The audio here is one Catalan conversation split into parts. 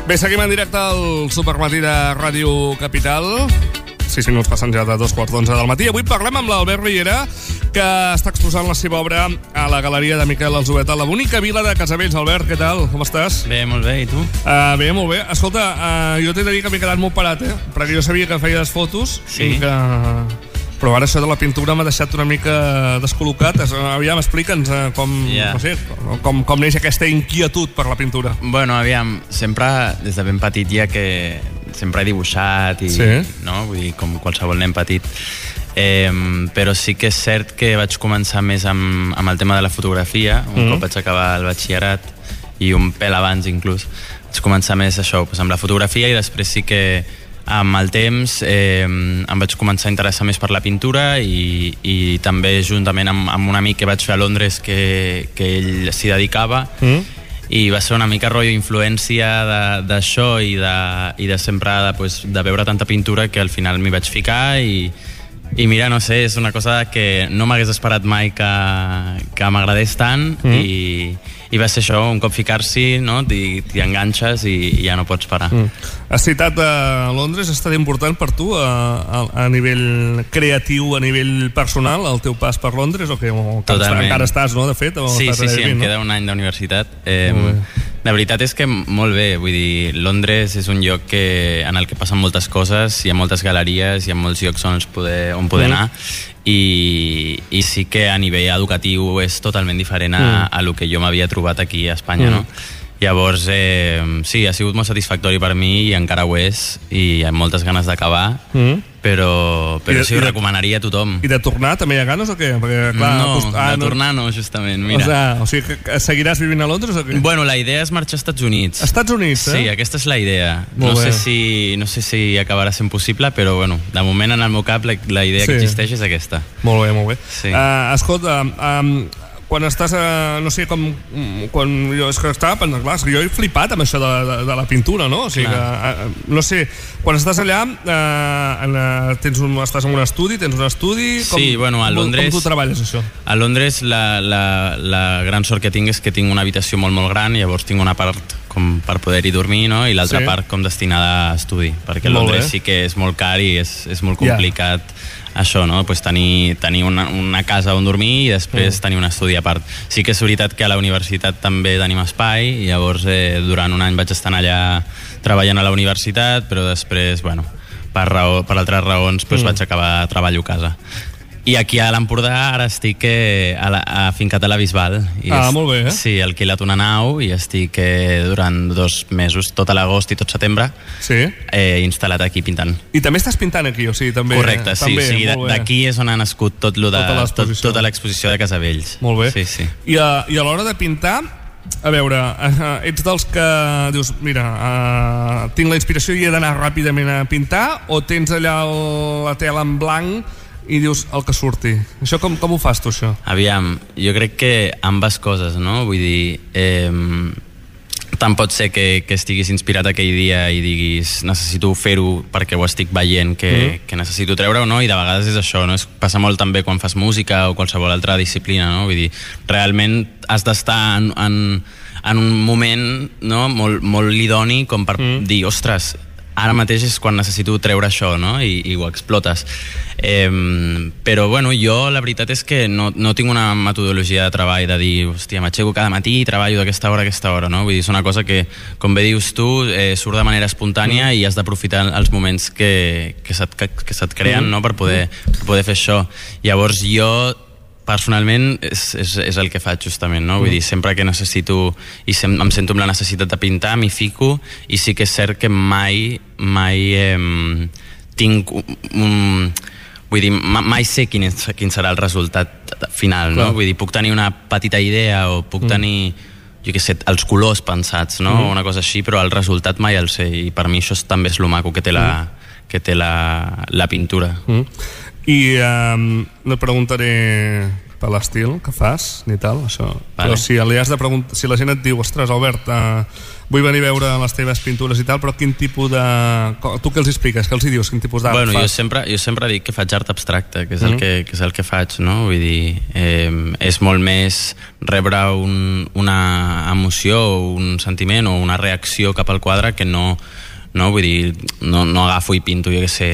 Bé, seguim en directe al Supermatí de Ràdio Capital. 6 minuts passen ja de 2:15 del matí. Avui parlem amb l'Albert Riera, que està exposant la seva obra a la Galeria de Miquel Alzueta, la bonica vila de Casavells. Albert, què tal? Com estàs? Bé, molt bé, i tu? Bé, molt bé. Escolta, jo t'he de dir que m'he quedat molt parat, perquè jo sabia que feies fotos, sí. I que... Però ara això de la pintura m'ha deixat una mica descol·locat. Aviam, explica'ns com neix aquesta inquietud per la pintura. Bueno, aviam, sempre, des de ben petit ja que sempre he dibuixat i, sí. No? Vull dir, com qualsevol nen petit. Però sí que és cert que vaig començar més amb el tema de la fotografia, cop vaig acabar el batxillerat i un pèl abans inclús. Vaig començar més això, amb la fotografia, i després sí que amb el temps em vaig començar a interessar més per la pintura i també juntament amb un amic que vaig fer a Londres que ell s'hi dedicava, i va ser una mica rotllo influència d'això i de sempre de veure tanta pintura que al final m'hi vaig ficar i mira, no sé, és una cosa que no m'hagués esperat mai que m'agradés tant, i va ser això, un cop ficar-s'hi, no? T'hi enganxes i ja no pots parar. Has citat Londres. Ha estat important per tu a nivell creatiu, a nivell personal, el teu pas per Londres, o que encara estàs, no, de fet? Sí, em queda un any d'universitat. La veritat és que molt bé, vull dir, Londres és un lloc en el que passen moltes coses, hi ha moltes galeries, hi ha molts llocs on poder anar, i sí que a nivell educatiu és totalment diferent a lo que jo m'havia trobat aquí a Espanya, no? Llavors, sí, ha sigut molt satisfactori per mi i encara ho és, i amb moltes ganes d'acabar, però sí, ho recomanaria a tothom. I de tornar també hi ha ganes o què? Perquè, clar, de tornar no, justament, mira. O sigui, que seguiràs vivint a Londres o què? Bueno, la idea és marxar als Estats Units. Estats Units, Sí, aquesta és la idea. No sé si acabarà sent possible, però bueno, de moment en el meu cap la idea que existeix és aquesta. Molt bé, molt bé. Sí. Escolta, quan estàs, no sé, quan jo estava pensant, clar, jo he flipat amb això de la pintura, no? O sigui que, no sé, quan estàs allà, estàs en un estudi, tens un estudi... Sí, bueno, a Londres... Com tu treballes, això? A Londres la gran sort que tinc és que tinc una habitació molt, molt gran, i llavors tinc una part com per poder-hi dormir, no? I l'altra part com destinada a estudi, perquè Londres sí que és molt car i és molt complicat això, no? Pues tenir una casa on dormir i després tenir un estudi a part. Sí que és veritat que a la universitat també tenim espai, i llavors durant un any vaig estar allà treballant a la universitat, però després, bueno, per altres raons vaig acabar treballo a casa. I aquí a l'Empordà ara estic afincat a la Bisbal. Molt bé, Sí, he alquilat una nau i estic durant 2 mesos, tot l'agost i tot setembre, instal·lat aquí pintant. I també estàs pintant aquí, o sigui, també... Correcte, sí, d'aquí és on ha nascut tota l'exposició de Casavells. Molt bé. Sí. I a l'hora de pintar, a veure, ets dels que dius, mira, tinc la inspiració i he d'anar ràpidament a pintar, o tens allà la tela en blanc i dius el que surti? Això com ho fas tu, això? Aviam, jo crec que ambes coses, no? Vull dir, tant pot ser que estiguis inspirat aquell dia i diguis necessito fer-ho perquè ho estic veient que necessito treure-ho, no? I de vegades és això, no? Passa molt també quan fas música o qualsevol altra disciplina, no? Vull dir, realment has d'estar en un moment, no? molt idoni com per dir, ostres, ara mateix és quan necessito treure això, no? I ho explotes. Però bueno, jo la veritat és que no tinc una metodologia de treball de dir, hòstia, m'aixeco cada matí i treballo d'aquesta hora a aquesta hora, no? Vull dir, és una cosa que, com bé dius tu, surt de manera espontània i has d'aprofitar els moments que se't creen, no? per poder fer això. Llavors jo personalment és el que faig justament, no? Vull dir, sempre que necessito i em sento amb la necessitat de pintar, m'hi fico, i sí que és cert que mai tinc vull dir, mai sé quin serà el resultat final, no? Vull dir, puc tenir una petita idea o puc tenir, jo què sé, els colors pensats, no? Una cosa així, però el resultat mai el sé, i per mi això també és lo maco que té la pintura. I no et preguntaré per l'estil que fas ni tal, això. Vale. Però si li has de preguntar, si la gent et diu ostres Albert, vull venir a veure les teves pintures i tal, però quin tipus de... Tu què els expliques? Què els hi dius? Quin tipus d'art bueno, fas? Jo sempre dic que faig art abstracte, que és el que faig, no? Vull dir, és molt més rebre una emoció, un sentiment o una reacció cap al quadre que no vull dir, no agafo i pinto, jo què sé,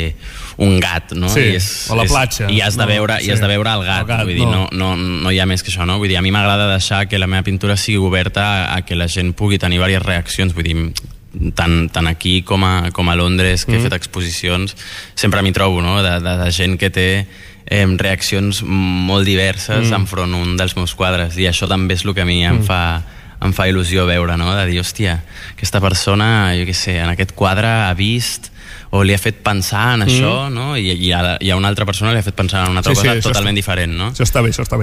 un gat, no? Sí, o la platja. I has de veure el gat, vull dir, no hi ha més que això, no? Vull dir, a mi m'agrada deixar que la meva pintura sigui oberta a que la gent pugui tenir diverses reaccions, vull dir, tant aquí com a Londres, que he fet exposicions, sempre m'hi trobo, no? De gent que té reaccions molt diverses enfront un dels meus quadres, i això també és el que a mi em fa il·lusió veure, no? De dir, hòstia, aquesta persona, jo què sé, en aquest quadre ha vist o li ha fet pensar en això, no? I hi ha una altra persona que li ha fet pensar en una altra cosa totalment diferent, no? Això està bé.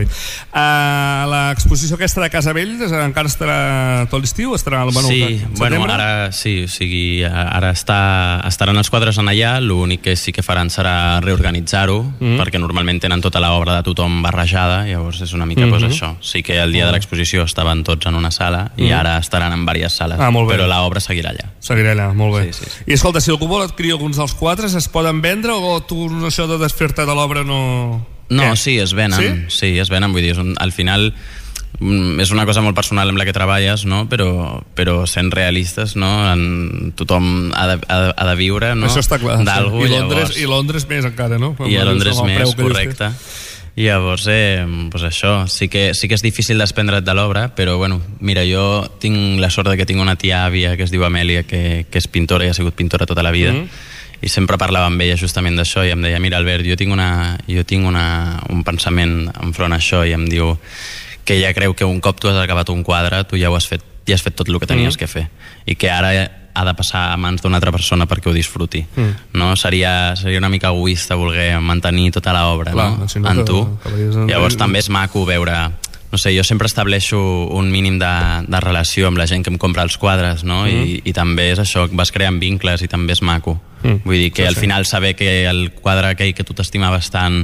L'exposició aquesta de Casavell encara estarà tot l'estiu? Estarà al bueno, ara sí, o sigui, ara estaran els quadres en allà, l'únic que sí que faran serà reorganitzar-ho, perquè normalment tenen tota l'obra de tothom barrejada, llavors és una mica això. Sí que el dia de l'exposició estaven tots en una sala i ara estaran en diverses sales, però l'obra seguirà allà. Seguirà allà, molt bé. Sí. I escolta, si algú vol adquirir alguns dels quadres, es poden vendre o tu això de desfer-te de l'obra no... No, sí, es venen. Sí, es venen, vull dir, al final és una cosa molt personal amb la que treballes, no? Però sent realistes, no? Tothom ha de viure, no? Això està clar. I Londres més encara, no? I a Londres més, correcte. I llavors, doncs això, sí que és difícil desprendre't de l'obra, però bueno, mira, jo tinc la sort de que tinc una tia àvia que es diu Amèlia, que és pintora i ha sigut pintora tota la vida, i sempre parlava amb ella justament d'això i em deia, mira Albert, jo tinc un pensament enfront a això, i em diu que ella creu que un cop tu has acabat un quadre, tu ja has fet tot el que tenies que fer, i que ara ha de passar a mans d'una altra persona perquè ho disfruti, no? Seria una mica egoista voler mantenir tota l'obra, no? En tu. Llavors també és maco veure, no sé, jo sempre estableixo un mínim de relació amb la gent que em compra els quadres, no? I també és això, vas creant vincles i també és maco. Vull dir que al final saber que el quadre aquell que tu t'estimaves tant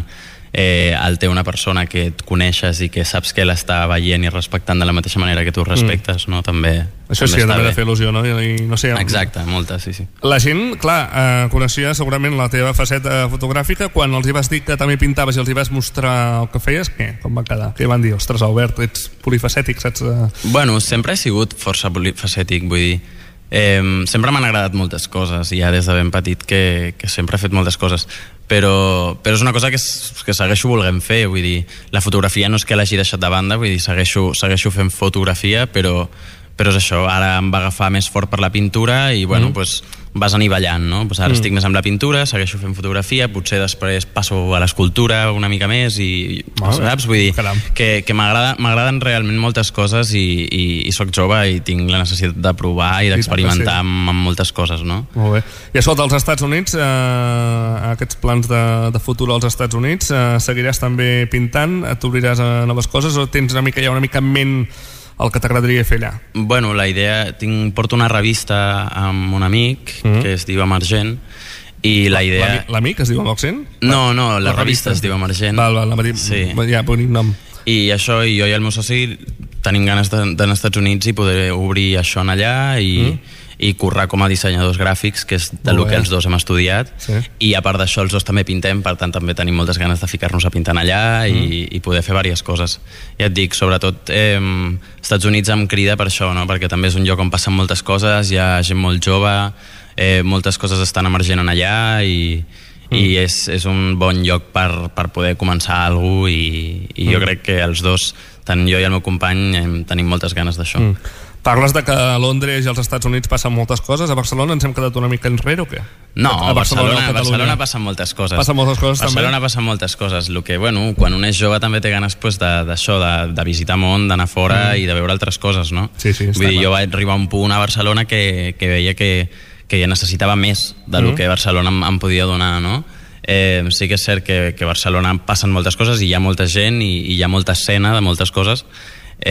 el té una persona que et coneixes i que saps que l'està veient i respectant de la mateixa manera que tu respectes, no? També això sí, també ha de fer il·lusió, no? No sé, exacte, molta, sí. La gent, clar, coneixia segurament la teva faceta fotogràfica. Quan els hi vas dir que també pintaves i els hi vas mostrar el que feies, com va quedar? Què van dir? Ostres, Albert, ets polifacètic, saps? Bueno, sempre he sigut força polifacètic, vull dir, sempre m'han agradat moltes coses, i ja des de ben petit que sempre he fet moltes coses, però és una cosa que segueixo volent fer, vull dir, la fotografia no és que l'hagi deixat de banda, vull dir, segueixo fent fotografia, però és això, ara em va agafar més fort per la pintura i bueno, doncs vas anivellant, no? Pues ara estic més amb la pintura, segueixo fent fotografia, potser després passo a l'escultura una mica més i saps? Vull dir que m'agraden realment moltes coses i soc jove i tinc la necessitat de provar i d'experimentar amb moltes coses, no? Molt bé. I escolta, als Estats Units, aquests plans de futur als Estats Units, seguiràs també pintant? T'obriràs a noves coses o tens una mica en ment el que t'agradaria fer allà? Bueno, la idea... Porto una revista amb un amic que es diu Emergent i la idea... L'amic es diu amb accent? No, la revista es diu Emergent. Sí. Ja, bonic nom. I això, jo i el meu soci tenim ganes d'anar als Estats Units i poder obrir això en allà i currar com a dissenyadors gràfics, que és del que els dos hem estudiat, i a part d'això els dos també pintem, per tant també tenim moltes ganes de ficar-nos a pintar allà i poder fer diverses coses. Ja et dic, sobretot Estats Units em crida per això, no? Perquè també és un lloc on passen moltes coses, hi ha gent molt jove, moltes coses estan emergent allà i és un bon lloc per poder començar alguna cosa i jo crec que els dos, tant jo i el meu company, tenim moltes ganes d'això. Parles de que a Londres i als Estats Units passen moltes coses. A Barcelona ens hem quedat una mica enrere o què? No, a Barcelona passen moltes coses. Passen moltes coses també? A Barcelona passen moltes coses. El que, bueno, quan un és jove també té ganes d'això, de visitar món, d'anar fora i de veure altres coses, no? Sí, vull dir, jo vaig arribar a un punt a Barcelona que veia que ja necessitava més del que Barcelona em podia donar, no? Sí que és cert que a Barcelona passen moltes coses i hi ha molta gent i hi ha molta escena de moltes coses,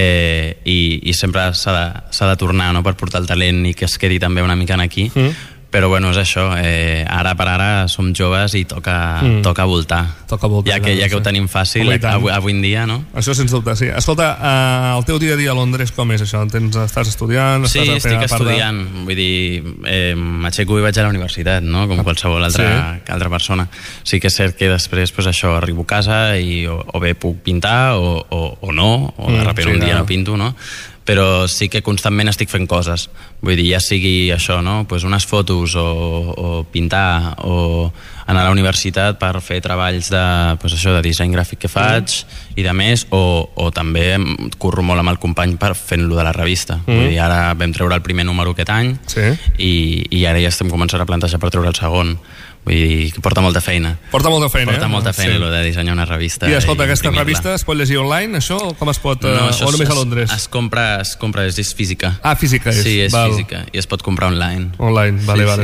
i sempre s'ha de tornar, no?, per portar el talent i que es quedi també una mica aquí, Però bueno, és això, ara per ara som joves i toca voltar. Toca voltar. Ja que ho tenim fàcil, avui en dia, no? Això sens dubte, sí. Escolta, el teu dia a dia a Londres com és això? Estàs estudiant? Sí, estic estudiant. Vull dir, m'aixeco i vaig a la universitat, no? Com qualsevol altra persona. Sí que és cert que després, pues, això, arribo a casa i o bé puc pintar o no, o de sobte un dia no pinto, no? Però sí que constantment estic fent coses, vull dir, ja sigui això, no? Pues unes fotos o pintar o anar a la universitat per fer treballs de, pues això, de disseny gràfic que faig i de més, o també curro molt amb el company per fent-lo de la revista. Vull dir, ara vam treure el primer número aquest any i ara ja estem començant a plantejar per treure el segon. Vull dir, que porta molta feina. Porta molta feina, lo de dissenyar una revista. I escolta, aquesta revista es pot llegir online, això? Com es pot? O només a Londres? Es compra, és física. Ah, física és. Sí, és física. I es pot comprar online. Online, vale.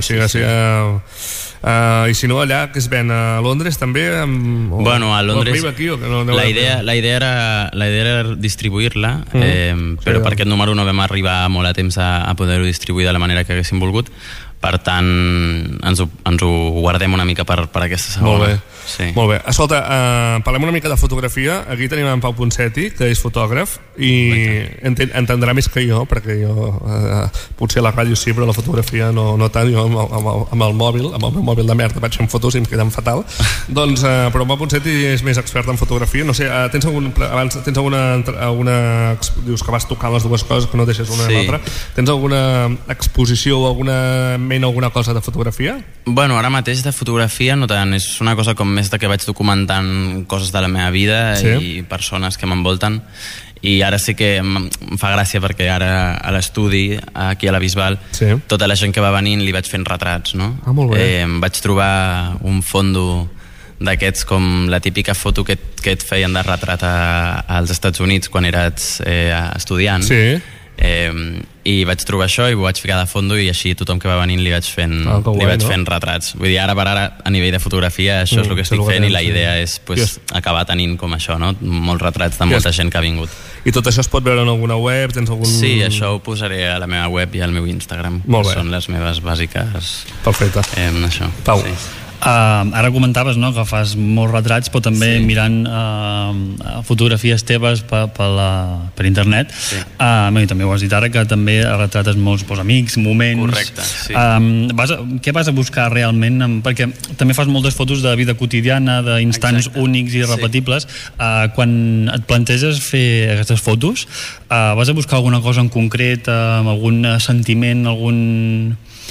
I si no, allà que es ven a Londres també? Bueno, a Londres la idea era distribuir-la, però per aquest número no vam arribar molt a temps a poder-ho distribuir de la manera que haguéssim volgut. Per tant, ens ho guardem una mica per aquesta segona. Molt bé. Escolta, parlem una mica de fotografia. Aquí tenim en Pau Ponseti, que és fotògraf i entendrà més que jo, perquè jo potser a la ràdio sí, però la fotografia no tant. Jo amb el meu mòbil de merda vaig fent fotos i em queden fatal. Doncs, però en Pau Ponseti és més expert en fotografia. No sé, tens alguna dius que vas tocar les dues coses, que no deixes una i l'altra. Tens alguna exposició o alguna cosa de fotografia? Bueno, ara mateix de fotografia no tant, és una cosa com més de que vaig documentant coses de la meva vida i persones que m'envolten, i ara sí que em fa gràcia perquè ara a l'estudi aquí a la Bisbal tota la gent que va venint li vaig fent retrats, no? Molt bé. Em vaig trobar un fondo d'aquests com la típica foto que et feien de retrat als Estats Units quan eres estudiant. I vaig trobar això i ho vaig ficar de fondo i així tothom que va venint li vaig fent retrats. Vull dir, ara per ara a nivell de fotografia això és el que estic fent i la idea és acabar tenint com això, no? Molts retrats de molta gent que ha vingut. I tot això es pot veure en alguna web? Sí, això ho posaré a la meva web i al meu Instagram, que són les meves bàsiques. Perfecte. Pau, ara comentaves, no?, que fas molts retrats, però també mirant fotografies teves per internet. I també ho has dit ara, que també retrates molts amics, moments. Correcte, sí. Què vas a buscar realment? Perquè també fas moltes fotos de vida quotidiana, d'instants únics i irrepetibles. Quan et planteges fer aquestes fotos, vas a buscar alguna cosa en concret, algun sentiment, algun...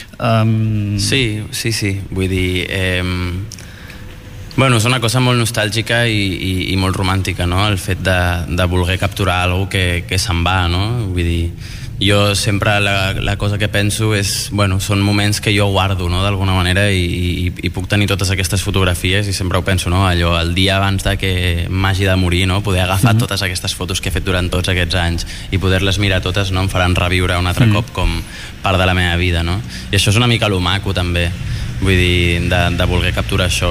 Sí, vull dir bueno, és una cosa molt nostàlgica i molt romàntica, no? El fet de voler capturar alguna cosa que se'n va, no? Vull dir, jo sempre la cosa que penso és, bueno, són moments que jo guardo, no?, d'alguna manera, i puc tenir totes aquestes fotografies i sempre ho penso, no?, allò, el dia abans de que m'hagi de morir, no?, poder agafar totes aquestes fotos que he fet durant tots aquests anys i poder-les mirar totes, no?, em faran reviure un altre cop com part de la meva vida, no? I això és una mica lo maco també, vull dir, de voler capturar això.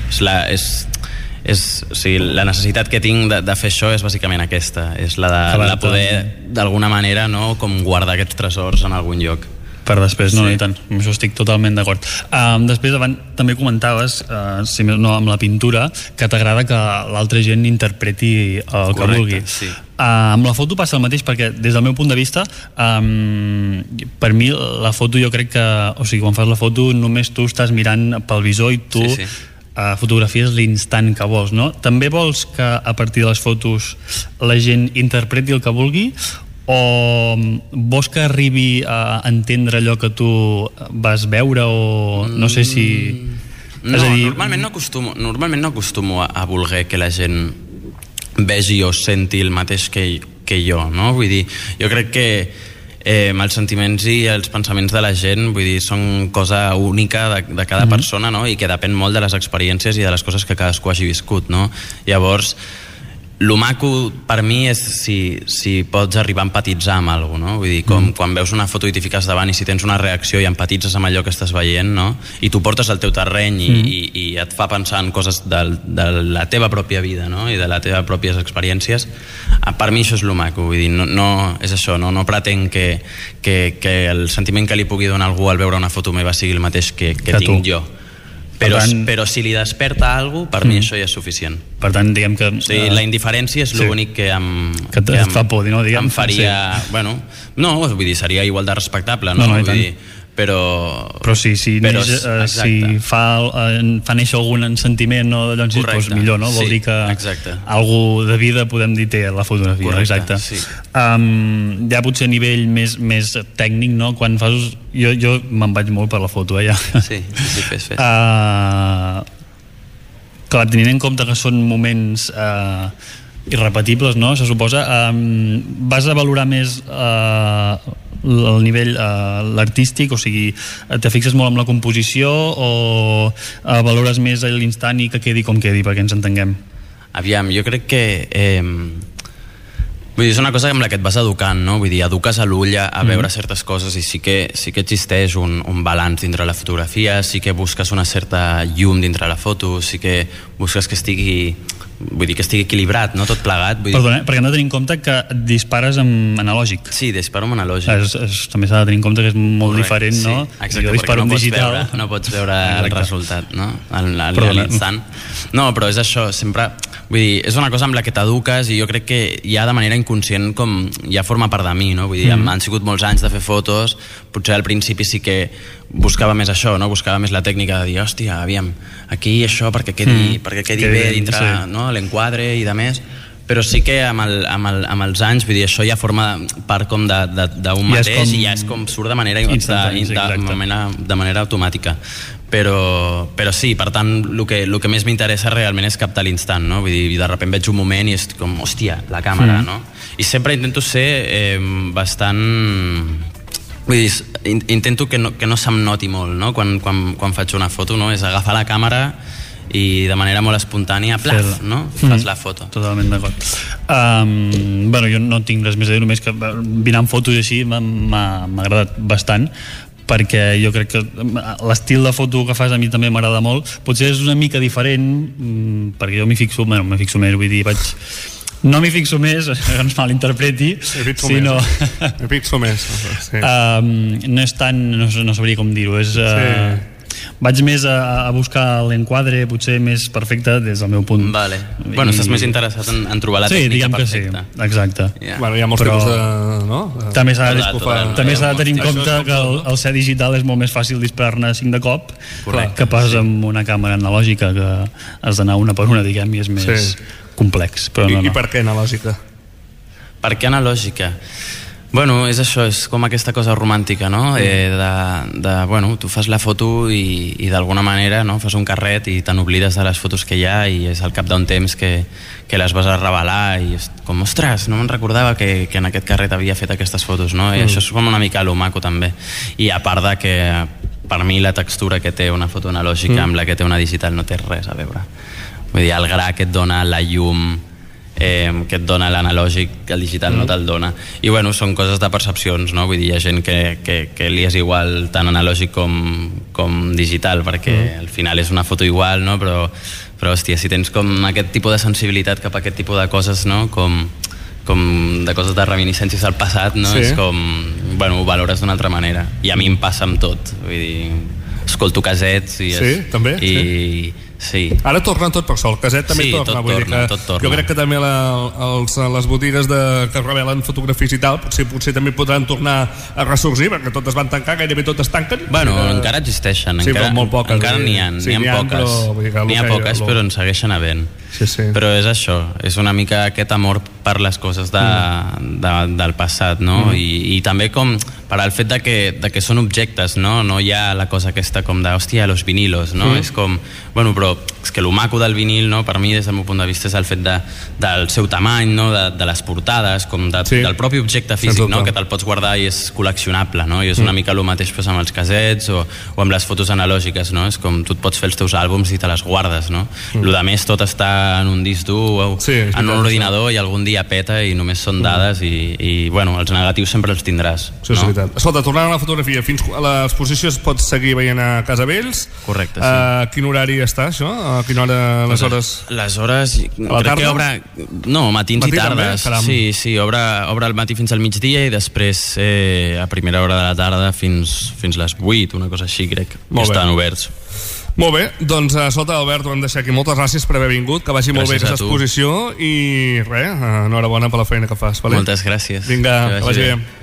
La necessitat que tinc de fer això és bàsicament aquesta, és la de poder d'alguna manera, no?, com guardar aquests tresors en algun lloc per després, no, i tant, amb això estic totalment d'acord. Després també comentaves, si més no amb la pintura, que t'agrada que l'altra gent interpreti el que vulgui. Amb la foto passa el mateix, perquè des del meu punt de vista per mi la foto, jo crec que, o sigui, quan fas la foto només tu estàs mirant pel visor i tu fotografies l'instant que vols, no? També vols que a partir de les fotos la gent interpreti el que vulgui, o vols que arribi a entendre allò que tu vas veure, o no sé si... Normalment no acostumo a voler que la gent vegi o senti el mateix que jo, no? Vull dir, jo crec que els sentiments i els pensaments de la gent, vull dir, són cosa única de cada persona, no? I que depèn molt de les experiències i de les coses que cadascú hagi viscut, no? Llavors, lo maco per mi és si pots arribar a empatitzar amb alguna cosa, no? Vull dir, quan veus una foto i t'hi fiques davant i si tens una reacció i empatitzes amb allò que estàs veient, no? I tu portes al teu terreny i et fa pensar en coses de la teva pròpia vida, no? I de les teves pròpies experiències, per mi això és lo maco. Vull dir, no és això, no pretenc que el sentiment que li pugui donar algú al veure una foto meva sigui el mateix que tinc jo. Però si li desperta alguna cosa, per mi això ja és suficient. Per tant, diguem que... Sí, la indiferència és l'únic que et fa por, no? Em faria... Bueno, no, vull dir, seria igual de respectable, no? Vull dir, però si fa néixer algun sentiment o doncs millor, no? Vol dir que algú de vida podem dir té la fotografia. Correcte, sí. Ja potser a nivell més tècnic, no? Quan fas... Jo me'n vaig molt per la foto, ja. Sí, fes. Clar, tenint en compte que són moments irrepetibles, no? Se suposa, vas a valorar més el nivell l'artístic, o sigui, te fixes molt en la composició o valores més l'instant i que quedi com quedi, perquè ens entenguem? Aviam, jo crec que vull dir, és una cosa amb la que et vas educant, no? Vull dir, eduques a l'ull a veure certes coses i sí que existeix un balanç dintre la fotografia, sí que busques una certa llum dintre la foto, sí que busques que estigui equilibrat, no? Tot plegat. Perdona, perquè hem de tenir en compte que dispares amb analògic. Sí, disparo amb analògic. També s'ha de tenir en compte que és molt diferent, no? Exacte, jo disparo amb digital. No pots veure el resultat, no? L'instant. No, però és això, sempre... Vull dir, és una cosa amb la que t'eduques i jo crec que ja de manera inconscient com ja forma part de mi, no? Vull dir, han sigut molts anys de fer fotos, potser al principi sí que buscava més això, no? Buscava més la tècnica de dir, hòstia, aviam, aquí això perquè quedi bé dintre, no? L'enquadre i de més, però sí que amb els anys, vull dir, això ja forma part com d'un mateix i ja és com surt de manera automàtica. Però sí, per tant, el que més m'interessa realment és captar l'instant, no? Vull dir, de sobte veig un moment i és com, hòstia, la càmera, no? I sempre intento ser bastant... Vull dir, intento que no se'm noti molt, no? Quan faig una foto, no? És agafar la càmera i de manera molt espontània, plaf, no? Fas la foto. Totalment d'acord. Bueno, jo no tinc res més a dir, només que mirant fotos així m'ha agradat bastant, perquè jo crec que l'estil de foto que fas a mi també m'agrada molt. Potser és una mica diferent, perquè jo m'hi fixo més, vull dir, no m'hi fixo més, que no es malinterpreti, sinó... M'hi fixo més. No és tant, no sabria com dir-ho, és... Vaig més a buscar l'enquadre potser més perfecte des del meu punt. Vale. Bueno, estàs més interessat en trobar la tècnica perfecta. Sí, exacte. Bueno, hi ha molts tipus de... No? També s'ha de tenir en compte que el set digital és molt més fàcil disparar-ne 5 de cop que pas amb una càmera analògica que has d'anar una per una, diguem, i és més complex. I per què analògica? Per què analògica? Bueno, és això, és com aquesta cosa romàntica, no? Bueno, tu fas la foto i d'alguna manera, no? Fas un carret i te n'oblides de les fotos que hi ha i és al cap d'un temps que les vas a revelar i és com, ostres, no me'n recordava que en aquest carret havia fet aquestes fotos, no? I això és com una mica lo maco també. I a part de que per mi la textura que té una foto analògica amb la que té una digital no té res a veure. Vull dir, el gra que et dona, la llum que et dona l'analògic, que el digital no te'l dona. I bueno, són coses de percepcions, no? Vull dir, hi ha gent que li és igual tant analògic com digital, perquè al final és una foto igual, no? Però hòstia, si tens com aquest tipus de sensibilitat cap a aquest tipus de coses, no? Com de coses de reminiscències del passat, no? És com, bueno, ho valores d'una altra manera. I a mi em passa amb tot. Vull dir, escolto casets i... Sí, també? Sí. Ara torna tot per sol, el caset també torna. Tot torna. Jo crec que també les botigues que revelen fotografies i tal potser també podran tornar a ressorgir, perquè totes van tancar, gairebé totes tanquen. Bueno, encara existeixen, però molt poques. Encara n'hi ha poques. N'hi ha poques, però en segueixen havent. Sí. Però és això, és una mica aquest amor per les coses del passat, no? I també com per al fet de que són objectes, no? No hi ha la cosa aquesta com de, hòstia, los vinilos, no? És com, bueno, però és que lo maco del vinil, no? Per mi, des del meu punt de vista, és el fet del seu tamany, no? De les portades, com del propi objecte físic, no? Que te'l pots guardar i és col·leccionable, no? I és una mica el mateix amb els casets o amb les fotos analògiques, no? És com tu et pots fer els teus àlbums i te les guardes, no? Lo de més tot està en un disc dur, en un ordinador, i algun dia peta i només són dades i bueno, els negatius sempre els tindràs. Això és veritat. Escolta, tornant a la fotografia, fins a l'exposició es pot seguir veient a Casa Vells. Correcte, sí. A quina horari està això? A quina hora, les hores? Les hores, a la tarda? No, matins i tardes. També? Sí, obre al matí fins al migdia i després a primera hora de la tarda fins les 8, una cosa així, crec. I estan oberts. Molt bé, doncs escolta, Albert, ho hem deixat aquí. Moltes gràcies per haver vingut, que vagi molt bé aquesta exposició i res, enhorabona per la feina que fas. Moltes gràcies. Vinga, que vagi bé.